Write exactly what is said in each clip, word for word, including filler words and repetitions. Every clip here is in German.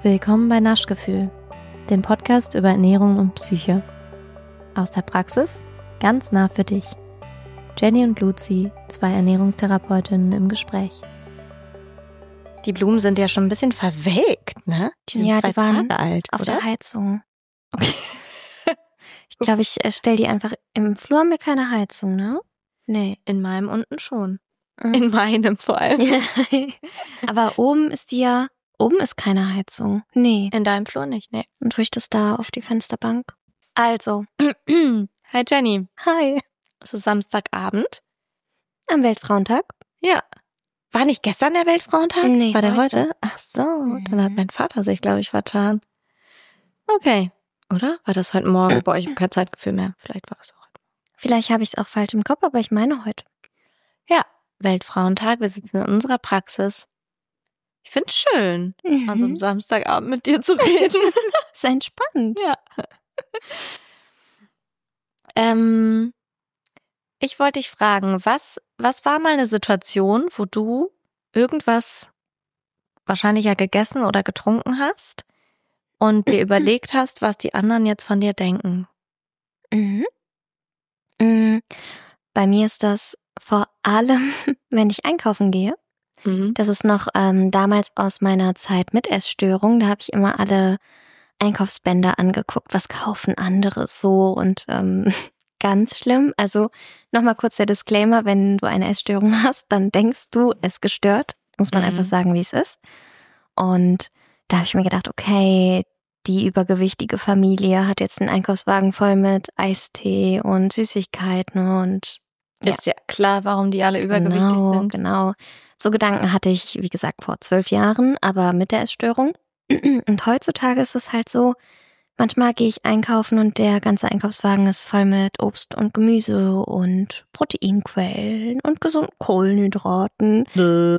Willkommen bei Naschgefühl, dem Podcast über Ernährung und Psyche. Aus der Praxis, ganz nah für dich. Jenny und Luzi, zwei Ernährungstherapeutinnen im Gespräch. Die Blumen sind ja schon ein bisschen verwelkt, ne? Die sind ja, zwei die waren Tage alt, auf oder? der Heizung. Okay. Ich glaube, ich äh, stell die einfach, im Flur haben wir keine Heizung, ne? Nee. In meinem unten schon. Mhm. In meinem vor allem. Aber oben ist die ja, oben ist keine Heizung. Nee. In deinem Flur nicht, ne? Und tue ich das da auf die Fensterbank. Also. Hi Jenny. Hi. Es ist Samstagabend. Am Weltfrauentag? Ja. War nicht gestern der Weltfrauentag? Nee, War der heute. heute? Ach so, Mhm. dann hat mein Vater sich, glaube ich, vertan. Okay. Oder? War das heute Morgen? Boah, ich habe kein Zeitgefühl mehr. Vielleicht war das auch heute. Vielleicht habe ich es auch falsch im Kopf, aber ich meine heute. Ja, Weltfrauentag. Wir sitzen in unserer Praxis. Ich find's schön, Mhm. an so einem Samstagabend mit dir zu reden. Ist entspannt. Ja. ähm, ich wollte dich fragen, was, was war mal eine Situation, wo du irgendwas wahrscheinlich ja gegessen oder getrunken hast und dir überlegt hast, was die anderen jetzt von dir denken? Mhm. Mhm. Bei mir ist das vor allem, wenn ich einkaufen gehe. Mhm. Das ist noch ähm, damals aus meiner Zeit mit Essstörung. Da habe ich immer alle Einkaufsbänder angeguckt. Was kaufen andere so? Und ähm, ganz schlimm. Also nochmal kurz der Disclaimer, wenn du eine Essstörung hast, dann denkst du, es gestört. Muss man Mhm. einfach sagen, wie es ist. Und da habe ich mir gedacht, okay, die übergewichtige Familie hat jetzt einen Einkaufswagen voll mit Eistee und Süßigkeiten und ja. Ist ja klar, warum die alle übergewichtig genau, sind. Genau, so Gedanken hatte ich, wie gesagt, vor zwölf Jahren, aber mit der Essstörung. Und heutzutage ist es halt so, manchmal gehe ich einkaufen und der ganze Einkaufswagen ist voll mit Obst und Gemüse und Proteinquellen und gesunden Kohlenhydraten.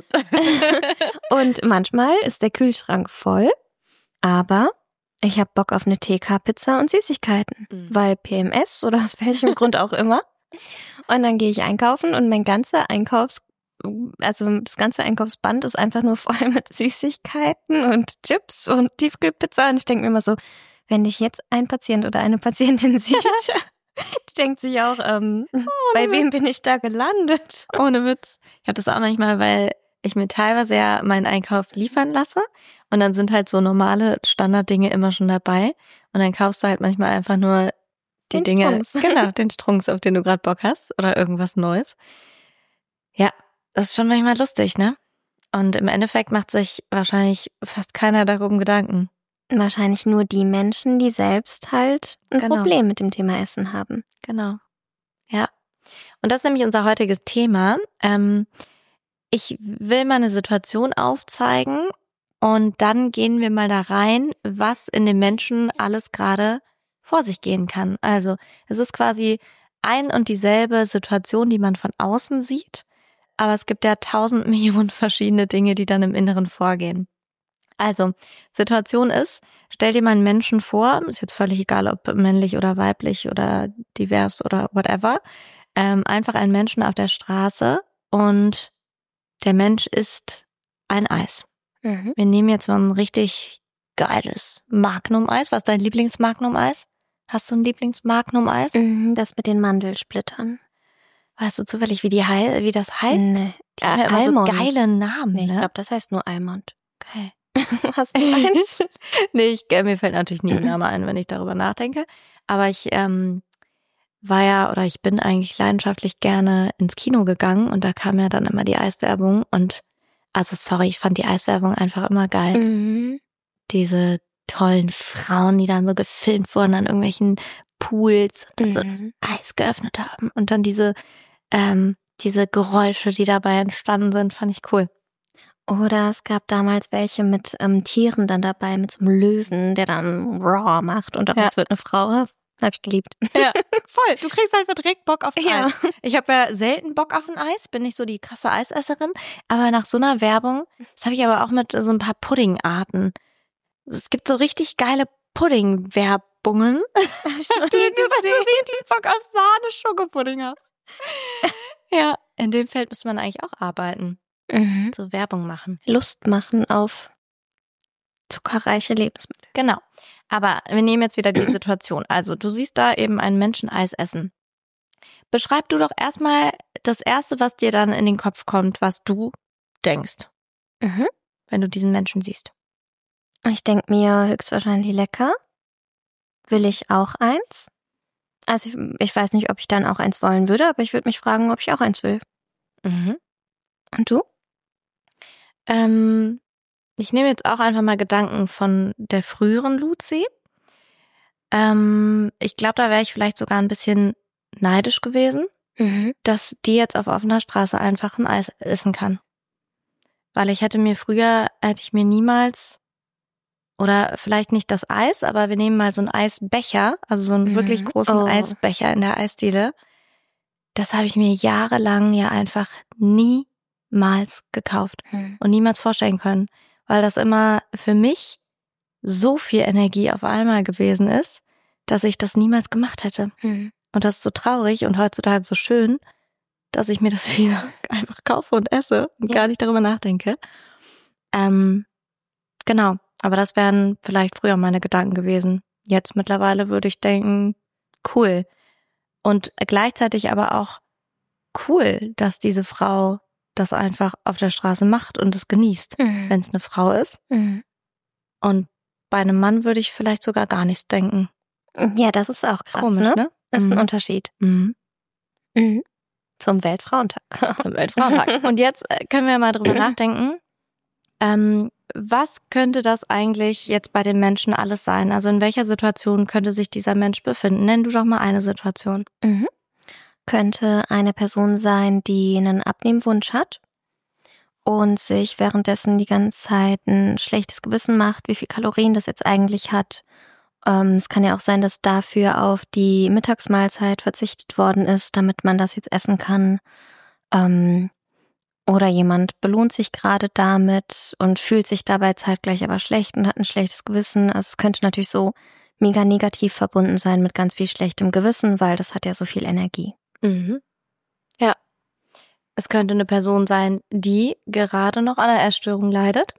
Und manchmal ist der Kühlschrank voll, aber ich habe Bock auf eine T K-Pizza und Süßigkeiten, Mhm. weil P M S oder aus welchem Grund auch immer. Und dann gehe ich einkaufen und mein ganzer Einkaufs, also das ganze Einkaufsband ist einfach nur voll mit Süßigkeiten und Chips und Tiefkühlpizza. Und ich denke mir immer so, wenn dich jetzt ein Patient oder eine Patientin sieht, die denkt sich auch, ähm, bei wem bin ich da gelandet? Ohne Witz. Ich habe das auch manchmal, weil ich mir teilweise ja meinen Einkauf liefern lasse und dann sind halt so normale Standarddinge immer schon dabei und dann kaufst du halt manchmal einfach nur die Den Dinge, Strunks. genau, den Strunks, auf den du gerade Bock hast oder irgendwas Neues. Ja, das ist schon manchmal lustig, ne? Und im Endeffekt macht sich wahrscheinlich fast keiner darum Gedanken. Wahrscheinlich nur die Menschen, die selbst halt ein Genau. Problem mit dem Thema Essen haben. Genau. Ja. Und das ist nämlich unser heutiges Thema. Ähm, ich will mal eine Situation aufzeigen und dann gehen wir mal da rein, was in den Menschen alles gerade vor sich gehen kann. Also es ist quasi ein und dieselbe Situation, die man von außen sieht, aber es gibt ja tausend Millionen verschiedene Dinge, die dann im Inneren vorgehen. Also, Situation ist, stell dir mal einen Menschen vor, ist jetzt völlig egal, ob männlich oder weiblich oder divers oder whatever, ähm, einfach einen Menschen auf der Straße und der Mensch isst ein Eis. Mhm. Wir nehmen jetzt mal ein richtig geiles Magnum-Eis. Was ist dein Lieblings-Magnum-Eis? Hast du ein Lieblings-Magnum-Eis? Mhm, das mit den Mandelsplittern. Weißt du zufällig, wie die hei- wie das heißt? Nee. Die haben ja immer so geile Namen, Nee, ich ne? glaube, das heißt nur Almond. Okay. Hast du eins? Nee, ich, mir fällt natürlich nie ein Name ein, wenn ich darüber nachdenke. Aber ich ähm, war ja, oder ich bin eigentlich leidenschaftlich gerne ins Kino gegangen und da kam ja dann immer die Eiswerbung und also sorry, ich fand die Eiswerbung einfach immer geil. Mhm. Diese tollen Frauen, die dann so gefilmt wurden an irgendwelchen Pools und dann Mhm. so das Eis geöffnet haben und dann diese ähm, diese Geräusche, die dabei entstanden sind, fand ich cool. Oder es gab damals welche mit ähm, Tieren dann dabei, mit so einem Löwen, der dann raw macht und daraus Ja. wird eine Frau. Hab ich geliebt. Ja, voll. Du kriegst einfach direkt Bock auf ein Ja. Eis. Ich habe ja selten Bock auf ein Eis, bin nicht so die krasse Eisesserin, aber nach so einer Werbung, das habe ich aber auch mit so ein paar Puddingarten. Es gibt so richtig geile Pudding-Werbungen. Hab ich noch Die nie du so gesehen. richtig Bock auf Sahne-Schokopudding hast. Ja, in dem Feld müsste man eigentlich auch arbeiten. Mhm. So Werbung machen. Lust machen auf zuckerreiche Lebensmittel. Genau. Aber wir nehmen jetzt wieder die Situation. Also du siehst da eben einen Menschen Eis essen. Beschreib du doch erstmal das Erste, was dir dann in den Kopf kommt, was du denkst, Mhm. wenn du diesen Menschen siehst. Ich denke mir höchstwahrscheinlich lecker. Will ich auch eins? Also ich, ich weiß nicht, ob ich dann auch eins wollen würde, aber ich würde mich fragen, ob ich auch eins will. Mhm. Und du? Ähm, ich nehme jetzt auch einfach mal Gedanken von der früheren Luzi. Ähm, ich glaube, da wäre ich vielleicht sogar ein bisschen neidisch gewesen, Mhm. dass die jetzt auf offener Straße einfach ein Eis essen kann. Weil ich hätte mir früher, hätte ich mir niemals, oder vielleicht nicht das Eis, aber wir nehmen mal so einen Eisbecher, also so einen Mhm. wirklich großen Oh. Eisbecher in der Eisdiele. Das habe ich mir jahrelang ja einfach niemals gekauft Mhm. und niemals vorstellen können, weil das immer für mich so viel Energie auf einmal gewesen ist, dass ich das niemals gemacht hätte. Mhm. Und das ist so traurig und heutzutage so schön, dass ich mir das wieder einfach kaufe und esse und Ja. gar nicht darüber nachdenke. Ähm, genau, aber das wären vielleicht früher meine Gedanken gewesen. Jetzt mittlerweile würde ich denken, cool. Und gleichzeitig aber auch cool, dass diese Frau das einfach auf der Straße macht und es genießt, Mhm. wenn es eine Frau ist. Mhm. Und bei einem Mann würde ich vielleicht sogar gar nichts denken. Ja, das ist auch krass, Komisch, ne? ne? Das ist Mhm. ein Unterschied. Mhm. Mhm. Zum Weltfrauentag. Zum Weltfrauentag. Und jetzt äh, können wir mal drüber nachdenken, ähm, was könnte das eigentlich jetzt bei den Menschen alles sein? Also in welcher Situation könnte sich dieser Mensch befinden? Nenn du doch mal eine Situation. Mhm. Könnte eine Person sein, die einen Abnehmwunsch hat und sich währenddessen die ganze Zeit ein schlechtes Gewissen macht, wie viel Kalorien das jetzt eigentlich hat. Ähm, es kann ja auch sein, dass dafür auf die Mittagsmahlzeit verzichtet worden ist, damit man das jetzt essen kann. Ähm, oder jemand belohnt sich gerade damit und fühlt sich dabei zeitgleich aber schlecht und hat ein schlechtes Gewissen. Also es könnte natürlich so mega negativ verbunden sein mit ganz viel schlechtem Gewissen, weil das hat ja so viel Energie. Mhm. Ja. Es könnte eine Person sein, die gerade noch an einer Essstörung leidet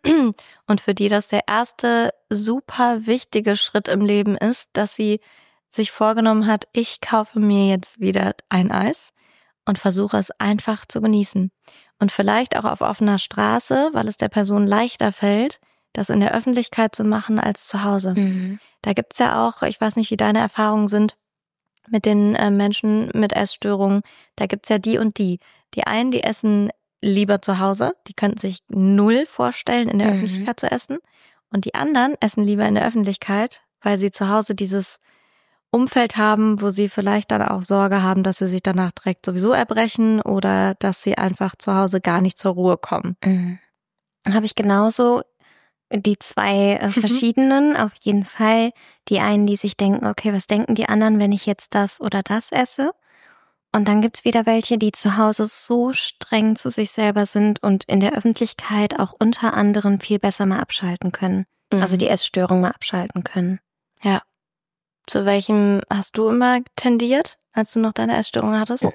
und für die das der erste super wichtige Schritt im Leben ist, dass sie sich vorgenommen hat, ich kaufe mir jetzt wieder ein Eis und versuche es einfach zu genießen. Und vielleicht auch auf offener Straße, weil es der Person leichter fällt, das in der Öffentlichkeit zu machen als zu Hause. Mhm. Da gibt's ja auch, ich weiß nicht, wie deine Erfahrungen sind mit den äh, Menschen mit Essstörungen, da gibt's ja die und die. Die einen, die essen lieber zu Hause, die könnten sich null vorstellen, in der Mhm. Öffentlichkeit zu essen. Und die anderen essen lieber in der Öffentlichkeit, weil sie zu Hause dieses Umfeld haben, wo sie vielleicht dann auch Sorge haben, dass sie sich danach direkt sowieso erbrechen oder dass sie einfach zu Hause gar nicht zur Ruhe kommen. Mhm. Habe ich genauso die zwei äh, verschiedenen, auf jeden Fall. Die einen, die sich denken, okay, was denken die anderen, wenn ich jetzt das oder das esse? Und dann gibt's wieder welche, die zu Hause so streng zu sich selber sind und in der Öffentlichkeit auch unter anderem viel besser mal abschalten können. Mhm. Also die Essstörung mal abschalten können. Ja. Zu welchem hast du immer tendiert, als du noch deine Essstörung hattest?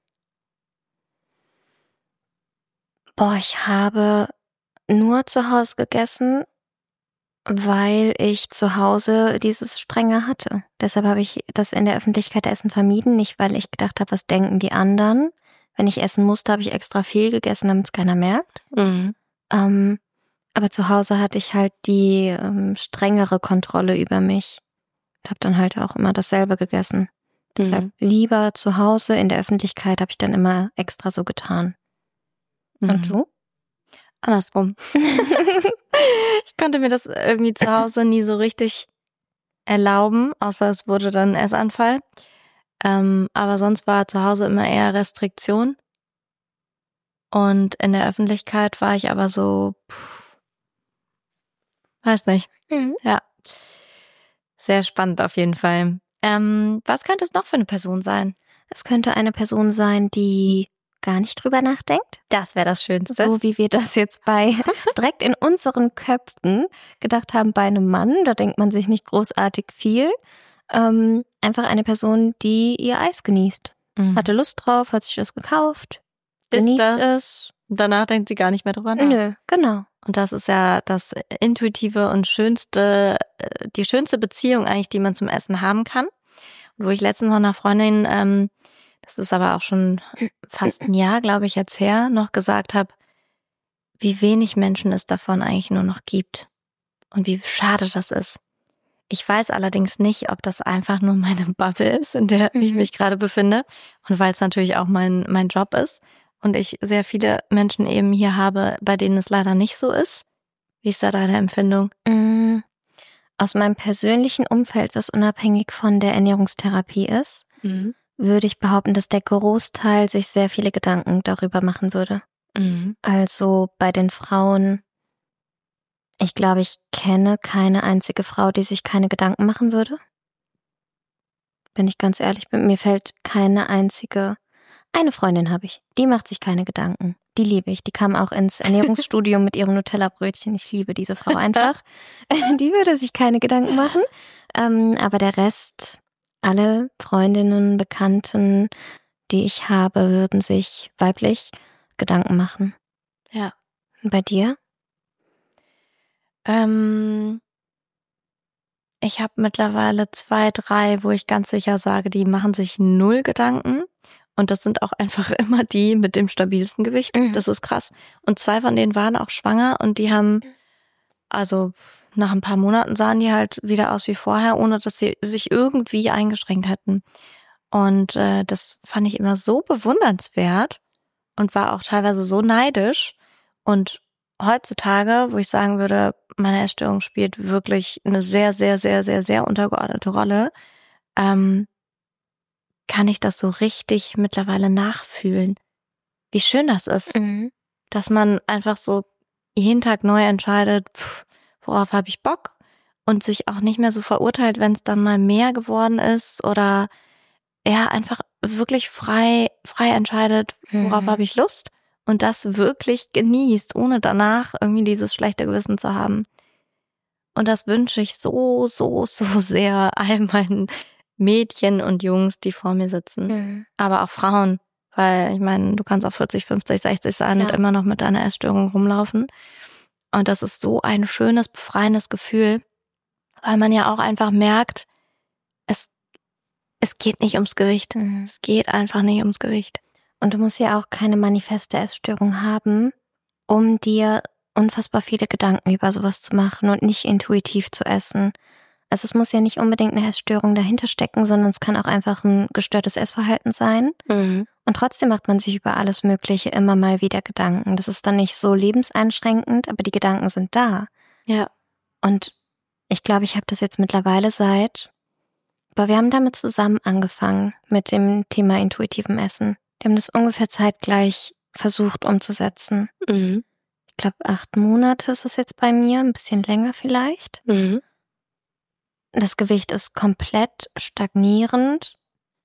Boah, ich habe nur zu Hause gegessen, weil ich zu Hause dieses Strenge hatte. Deshalb habe ich das in der Öffentlichkeit Essen vermieden, nicht weil ich gedacht habe, was denken die anderen. Wenn ich essen musste, habe ich extra viel gegessen, damit es keiner merkt. Mhm. Ähm, aber zu Hause hatte ich halt die ähm, strengere Kontrolle über mich. Ich habe dann halt auch immer dasselbe gegessen. Deshalb Mhm. lieber zu Hause, in der Öffentlichkeit habe ich dann immer extra so getan. Und Mhm. du? Andersrum. Ich konnte mir das irgendwie zu Hause nie so richtig erlauben, außer es wurde dann ein Essanfall. Ähm, aber sonst war zu Hause immer eher Restriktion. Und in der Öffentlichkeit war ich aber so, pff, weiß nicht. Mhm. Ja, sehr spannend auf jeden Fall. Ähm, was könnte es noch für eine Person sein? Es könnte eine Person sein, die gar nicht drüber nachdenkt. Das wäre das Schönste. So wie wir das jetzt bei direkt in unseren Köpfen gedacht haben bei einem Mann. Da denkt man sich nicht großartig viel. Ähm, einfach eine Person, die ihr Eis genießt. Mhm. Hatte Lust drauf, hat sich das gekauft. genießt das, es. Danach denkt sie gar nicht mehr drüber nach. Nö, genau. Und das ist ja das intuitive und schönste, die schönste Beziehung eigentlich, die man zum Essen haben kann. Wo ich letztens noch einer Freundin, ähm, das ist aber auch schon fast ein Jahr, glaube ich, jetzt her, noch gesagt habe, wie wenig Menschen es davon eigentlich nur noch gibt. Und wie schade das ist. Ich weiß allerdings nicht, ob das einfach nur meine Bubble ist, in der ich mich gerade befinde. Und weil es natürlich auch mein, mein Job ist. Und ich sehr viele Menschen eben hier habe, bei denen es leider nicht so ist. Wie ist da deine Empfindung? Aus meinem persönlichen Umfeld, was unabhängig von der Ernährungstherapie ist, mhm. würde ich behaupten, dass der Großteil sich sehr viele Gedanken darüber machen würde. Mhm. Also bei den Frauen, ich glaube, ich kenne keine einzige Frau, die sich keine Gedanken machen würde. Wenn ich ganz ehrlich bin, mir fällt keine einzige... Eine Freundin habe ich, die macht sich keine Gedanken. Die liebe ich. Die kam auch ins Ernährungsstudium mit ihrem Nutella-Brötchen. Ich liebe diese Frau einfach. Die würde sich keine Gedanken machen. Ähm, aber der Rest, alle Freundinnen, Bekannten, die ich habe, würden sich weiblich Gedanken machen. Ja. Und bei dir? Ähm, ich habe mittlerweile zwei, drei, wo ich ganz sicher sage, die machen sich null Gedanken. Und das sind auch einfach immer die mit dem stabilsten Gewicht. Mhm. Das ist krass. Und zwei von denen waren auch schwanger und die haben, also nach ein paar Monaten sahen die halt wieder aus wie vorher, ohne dass sie sich irgendwie eingeschränkt hätten. Und äh, das fand ich immer so bewundernswert und war auch teilweise so neidisch. Und heutzutage, wo ich sagen würde, meine Essstörung spielt wirklich eine sehr, sehr, sehr, sehr, sehr untergeordnete Rolle, ähm, kann ich das so richtig mittlerweile nachfühlen. Wie schön das ist, mhm. dass man einfach so jeden Tag neu entscheidet, pff, worauf habe ich Bock und sich auch nicht mehr so verurteilt, wenn es dann mal mehr geworden ist oder ja, einfach wirklich frei frei entscheidet, worauf mhm. habe ich Lust und das wirklich genießt, ohne danach irgendwie dieses schlechte Gewissen zu haben. Und das wünsche ich so, so, so sehr all meinen Mädchen und Jungs, die vor mir sitzen. Mhm. Aber auch Frauen, weil ich meine, du kannst auch vierzig, fünfzig, sechzig sein ja. und immer noch mit deiner Essstörung rumlaufen. Und das ist so ein schönes, befreiendes Gefühl, weil man ja auch einfach merkt, es, es geht nicht ums Gewicht. Mhm. Es geht einfach nicht ums Gewicht. Und du musst ja auch keine manifeste Essstörung haben, um dir unfassbar viele Gedanken über sowas zu machen und nicht intuitiv zu essen. Also es muss ja nicht unbedingt eine Essstörung dahinter stecken, sondern es kann auch einfach ein gestörtes Essverhalten sein. Mhm. Und trotzdem macht man sich über alles Mögliche immer mal wieder Gedanken. Das ist dann nicht so lebenseinschränkend, aber die Gedanken sind da. Ja. Und ich glaube, ich habe das jetzt mittlerweile seit, aber wir haben damit zusammen angefangen mit dem Thema intuitivem Essen. Wir haben das ungefähr zeitgleich versucht umzusetzen. Mhm. Ich glaube, acht Monate ist es jetzt bei mir, ein bisschen länger vielleicht. Mhm. Das Gewicht ist komplett stagnierend,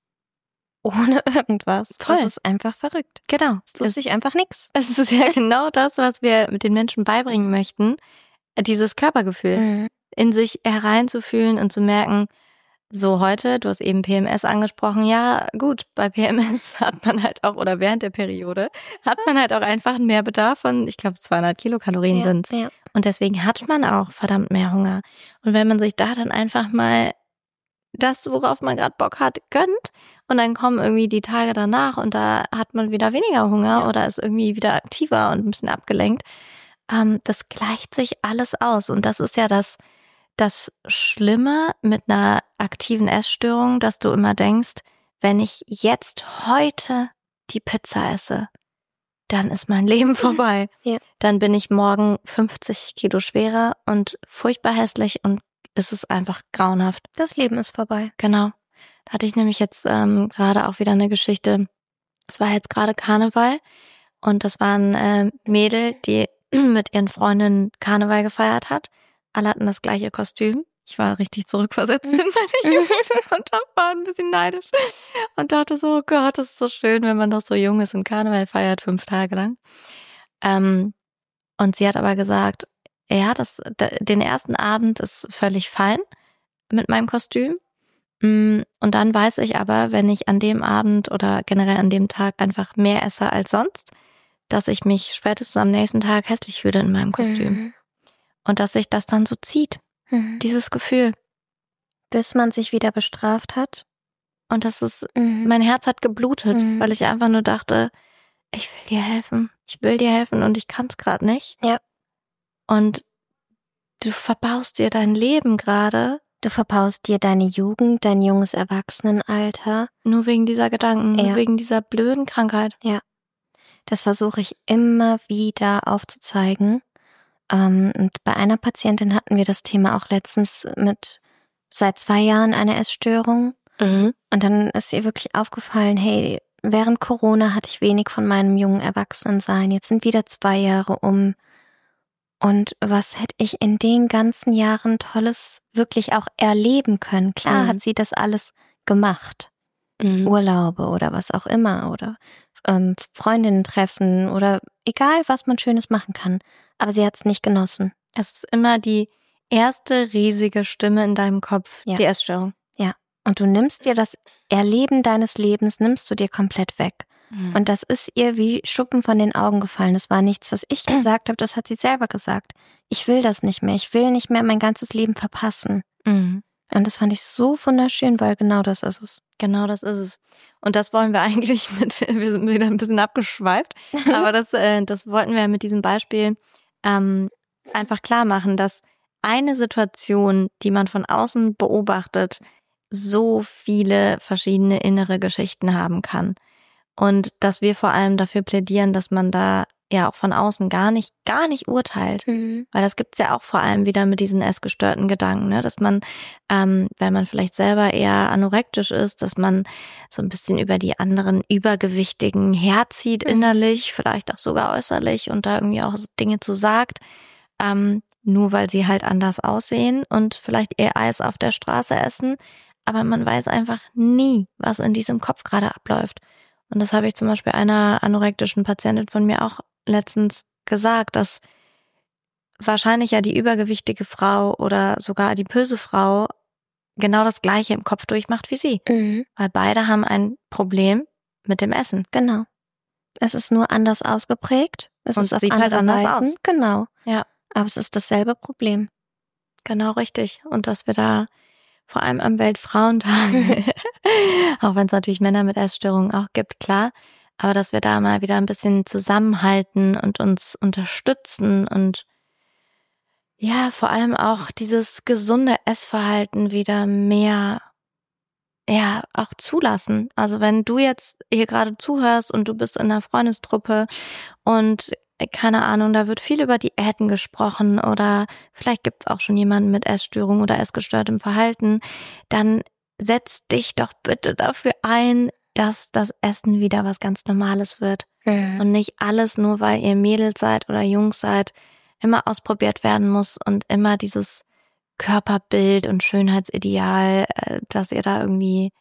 ohne irgendwas. Voll. Das ist einfach verrückt. Genau. Es tut sich einfach nichts. Es ist ja genau das, was wir mit den Menschen beibringen möchten. Dieses Körpergefühl. Mhm. In sich hereinzufühlen und zu merken, so heute, du hast eben P M S angesprochen, ja gut, bei P M S hat man halt auch, oder während der Periode, hat man halt auch einfach einen Mehrbedarf von, ich glaube zweihundert Kilokalorien ja, sind ja. Und deswegen hat man auch verdammt mehr Hunger. Und wenn man sich da dann einfach mal das, worauf man gerade Bock hat, gönnt und dann kommen irgendwie die Tage danach und da hat man wieder weniger Hunger ja. oder ist irgendwie wieder aktiver und ein bisschen abgelenkt, ähm, das gleicht sich alles aus. Und das ist ja das Das Schlimme mit einer aktiven Essstörung, dass du immer denkst, wenn ich jetzt heute die Pizza esse, dann ist mein Leben vorbei. Ja. Dann bin ich morgen fünfzig Kilo schwerer und furchtbar hässlich und es ist einfach grauenhaft. Das Leben ist vorbei. Genau. Da hatte ich nämlich jetzt ähm, gerade auch wieder eine Geschichte. Es war jetzt gerade Karneval und das war ein äh, Mädel, die mit ihren Freundinnen Karneval gefeiert hat. Alle hatten das gleiche Kostüm. Ich war richtig zurückversetzt in meine Jugend und war ein bisschen neidisch und dachte so, oh Gott, das ist so schön, wenn man doch so jung ist und Karneval feiert, fünf Tage lang. Ähm, und sie hat aber gesagt, ja, das, den ersten Abend ist völlig fein mit meinem Kostüm Und dann weiß ich aber, wenn ich an dem Abend oder generell an dem Tag einfach mehr esse als sonst, dass ich mich spätestens am nächsten Tag hässlich fühle in meinem Kostüm. Mhm. Und dass sich das dann so zieht, Mhm. dieses Gefühl. Bis man sich wieder bestraft hat. Und das ist, Mhm. mein Herz hat geblutet, Mhm. weil ich einfach nur dachte, ich will dir helfen, ich will dir helfen und ich kann es gerade nicht. Ja. Und du verbaust dir dein Leben gerade. Du verbaust dir deine Jugend, dein junges Erwachsenenalter. Nur wegen dieser Gedanken, Ja. nur wegen dieser blöden Krankheit. Ja. Das versuche ich immer wieder aufzuzeigen. Ähm, und bei einer Patientin hatten wir das Thema auch letztens mit seit zwei Jahren eine Essstörung. Mhm. Und dann ist ihr wirklich aufgefallen, hey, während Corona hatte ich wenig von meinem jungen Erwachsenensein. Jetzt sind wieder zwei Jahre um. Und was hätte ich in den ganzen Jahren Tolles wirklich auch erleben können? Klar Mhm. hat sie das alles gemacht. Mhm. Urlaube oder was auch immer oder ähm, Freundinnen treffen oder egal, was man Schönes machen kann. Aber sie hat es nicht genossen. Es ist immer die erste riesige Stimme in deinem Kopf, Ja. die Essstörung. Ja. Und du nimmst dir das Erleben deines Lebens, nimmst du dir komplett weg. Mhm. Und das ist ihr wie Schuppen von den Augen gefallen. Das war nichts, was ich gesagt habe, das hat sie selber gesagt. Ich will das nicht mehr. Ich will nicht mehr mein ganzes Leben verpassen. Mhm. Und das fand ich so wunderschön, weil genau das ist es. Genau, das ist es. Und das wollen wir eigentlich mit, wir sind wieder ein bisschen abgeschweift, aber das, äh, das wollten wir mit diesem Beispiel ähm, einfach klar machen, dass eine Situation, die man von außen beobachtet, so viele verschiedene innere Geschichten haben kann. Und dass wir vor allem dafür plädieren, dass man da ja auch von außen gar nicht, gar nicht urteilt. Mhm. Weil das gibt's ja auch vor allem wieder mit diesen essgestörten Gedanken, ne? Dass man, ähm, wenn man vielleicht selber eher anorektisch ist, dass man so ein bisschen über die anderen Übergewichtigen herzieht Mhm. innerlich, vielleicht auch sogar äußerlich und da irgendwie auch Dinge zu sagt, ähm, nur weil sie halt anders aussehen und vielleicht eher Eis auf der Straße essen. Aber man weiß einfach nie, was in diesem Kopf gerade abläuft. Und das habe ich zum Beispiel einer anorektischen Patientin von mir auch letztens gesagt, dass wahrscheinlich ja die übergewichtige Frau oder sogar adipöse Frau genau das Gleiche im Kopf durchmacht wie sie. Mhm. Weil beide haben ein Problem mit dem Essen. Genau. Es ist nur anders ausgeprägt. Es Und ist auf sieht halt andere anders Weisen. aus. Genau. Ja, Aber es ist dasselbe Problem. genau richtig. Und dass wir da vor allem am Weltfrauentag, auch wenn es natürlich Männer mit Essstörungen auch gibt, klar, aber dass wir da mal wieder ein bisschen zusammenhalten und uns unterstützen und ja, vor allem auch dieses gesunde Essverhalten wieder mehr, ja, auch zulassen. Also wenn du jetzt hier gerade zuhörst und du bist in einer Freundestruppe und äh, keine Ahnung, da wird viel über Diäten gesprochen oder vielleicht gibt's auch schon jemanden mit Essstörung oder essgestörtem Verhalten, dann setz dich doch bitte dafür ein, dass das Essen wieder was ganz Normales wird. Mhm. Und nicht alles, nur weil ihr Mädels seid oder Jungs seid, immer ausprobiert werden muss und immer dieses Körperbild und Schönheitsideal, äh, dass ihr da irgendwie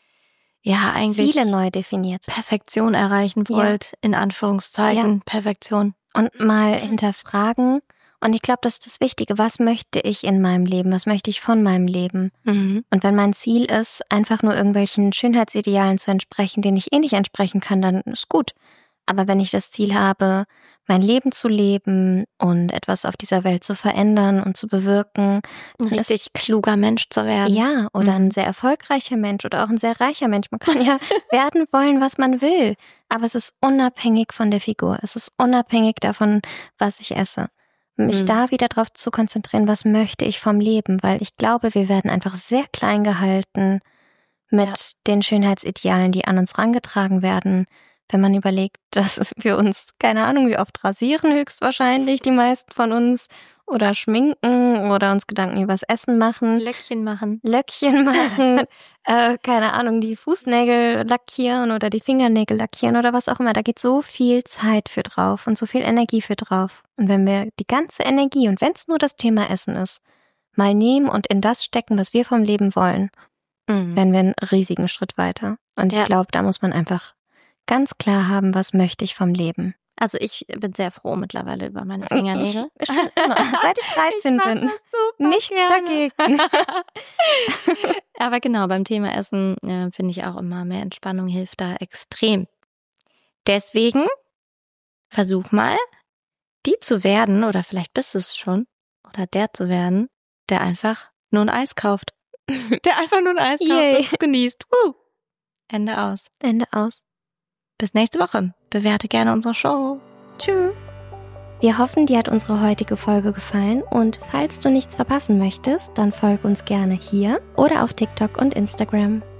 ja eigentlich Ziele neu definiert. Perfektion erreichen Ja. wollt, in Anführungszeichen, Perfektion. Und mal hinterfragen. Und ich glaube, das ist das Wichtige. Was möchte ich in meinem Leben? Was möchte ich von meinem Leben? Mhm. Und wenn mein Ziel ist, einfach nur irgendwelchen Schönheitsidealen zu entsprechen, denen ich eh nicht entsprechen kann, dann ist gut. Aber wenn ich das Ziel habe, mein Leben zu leben und etwas auf dieser Welt zu verändern und zu bewirken, Ein dann ist richtig kluger Mensch zu werden. ja, oder Mhm. ein sehr erfolgreicher Mensch oder auch ein sehr reicher Mensch. Man kann ja werden wollen, was man will. Aber es ist unabhängig von der Figur. Es ist unabhängig davon, was ich esse. Mich Mhm. da wieder drauf zu konzentrieren, was möchte ich vom Leben? Weil ich glaube, wir werden einfach sehr klein gehalten mit Ja. den Schönheitsidealen, die an uns rangetragen werden. Wenn man überlegt, dass wir uns, keine Ahnung, wie oft rasieren, höchstwahrscheinlich die meisten von uns, oder schminken oder uns Gedanken übers Essen machen, Löckchen machen. Löckchen machen, äh, keine Ahnung, die Fußnägel lackieren oder die Fingernägel lackieren oder was auch immer. Da geht so viel Zeit für drauf und so viel Energie für drauf. Und wenn wir die ganze Energie, und wenn es nur das Thema Essen ist, mal nehmen und in das stecken, was wir vom Leben wollen, Mhm. werden wir einen riesigen Schritt weiter. Und Ja. ich glaube, da muss man einfach ganz klar haben, was möchte ich vom Leben. Also ich bin sehr froh mittlerweile über meine Fingernägel. Ich, schon immer, seit ich dreizehn Ich mag bin. das super Nichts gerne. dagegen. Aber genau, beim Thema Essen äh, finde ich auch immer, mehr Entspannung hilft da extrem. Deswegen versuch mal, die zu werden, oder vielleicht bist du es schon, oder der zu werden, der einfach nur ein Eis kauft. Der einfach nur ein Eis kauft Yay. und es genießt. Woo. Ende aus. Ende aus. Bis nächste Woche. Bewerte gerne unsere Show. Tschüss. Wir hoffen, dir hat unsere heutige Folge gefallen und falls du nichts verpassen möchtest, dann folg uns gerne hier oder auf TikTok und Instagram.